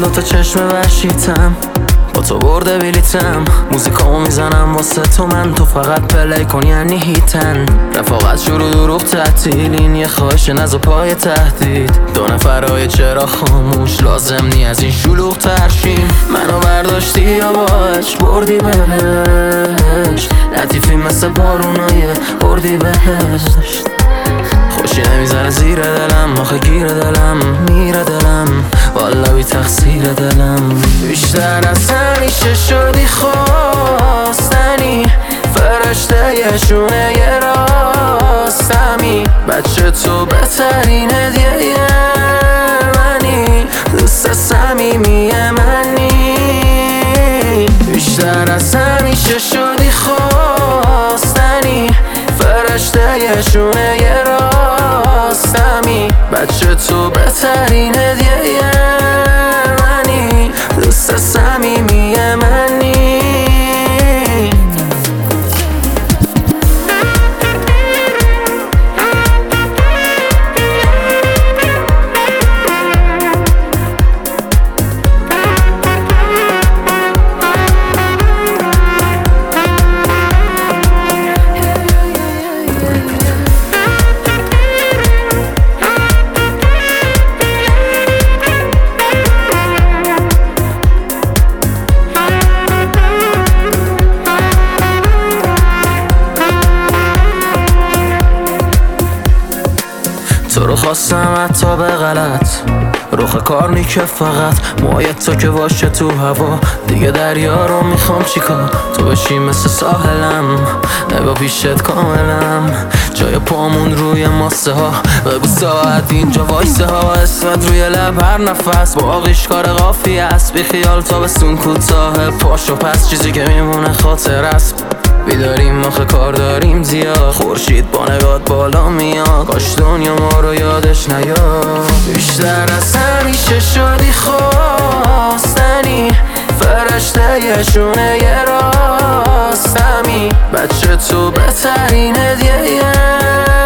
دوتا چشم وحشیتم، با تو برده بلیتم، موزیکامو میزنم واسه تو، من تو فقط پلی کن یعنی هیتن. رفاقت شروع دروغ تعطیل، این یه خواهش نزا پای تهدید. دو نفرهای چرا خاموش، لازم نی از این شلوغ ترشیم. منو برداشتی یا باش بردی بهش، لطیفی مثل بارونای بردی بهشت. خوشی نمیزنه زیر دلم، آخه گیر دلم میره دلم، والا بی تقصیر دلم. بیشتر از همیشه شدی خواستنی، فرشته یه شونه یه راستمی، بچه تو بهترین هدیه منی، دوست صمیمی منی. بیشتر از همیشه شدی خواستنی، فرشته یه شونه یه راستمی، بچه تو بهترین هدیه منی، دوست صمیمی منی. تو رو خواستم حتی به غلط، رخ کار نیکه فقط موهای تو که باشه تو هوا، دیگه دریا رو میخوام چیکار، تو بشی مثل ساحلم، نگاه پیشت کاملم، جای پامون روی ماسه ها، بگو ساعت اینجا وایسه ها، اسمت روی لب هر نفس، باقیش کار قافیه است، بی خیال تابستون کوتاه، پاشو پس چیزی که میمونه خاطر است. بیداریم آخه کار داریم زیاد، خورشید با نگات بالا میاد، کاش دنیا ما رو یادش نیاد. بیشتر از همیشه شدی خواستنی، فرشته یه شونه یه راستمی، بچه تو بهترین هدیه